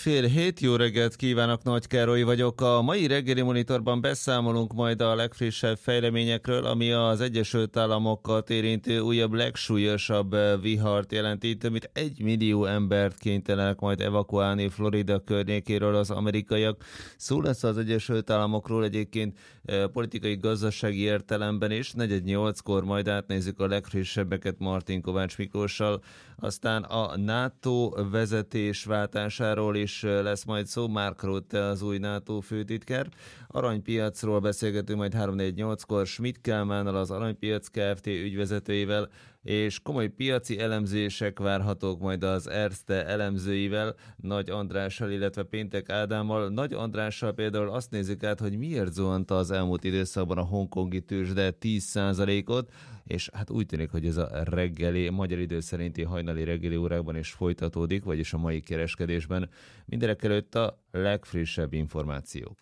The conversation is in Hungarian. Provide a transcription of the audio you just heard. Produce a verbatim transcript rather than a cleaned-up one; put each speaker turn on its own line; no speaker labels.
Fél hét, jó reggelt kívánok, Nagy Károly vagyok. A mai reggeli monitorban beszámolunk majd a legfrissebb fejleményekről, ami az Egyesült Államokat érintő újabb legsúlyosabb vihart jelenti. Több mint egy millió embert kénytelenek majd evakuálni Florida környékéről az amerikaiak. Szó lesz az Egyesült Államokról egyébként politikai, gazdasági értelemben is. negyven nyolckor majd átnézzük a legfrissebbeket Martin Kovács Miklóssal. Aztán a NATO vezetésváltásáról is lesz majd szó. Mark Rutte az új NATO főtitkár. Aranypiacról beszélgetünk majd három nyolckor Schmidt Kálmánnal, az Aranypiac Kft. Ügyvezetőjével, és komoly piaci elemzések várhatók majd az Erste elemzőivel, Nagy Andrással, illetve Péntek Ádámmal. Nagy Andrással például azt nézzük át, hogy miért zuhant az elmúlt időszakban a hongkongi tőzsde tíz százalékot, és hát úgy tűnik, hogy ez a reggeli, magyar idő szerinti hajnali reggeli órákban is folytatódik, vagyis a mai kereskedésben. Mindenek előtt a legfrissebb információk.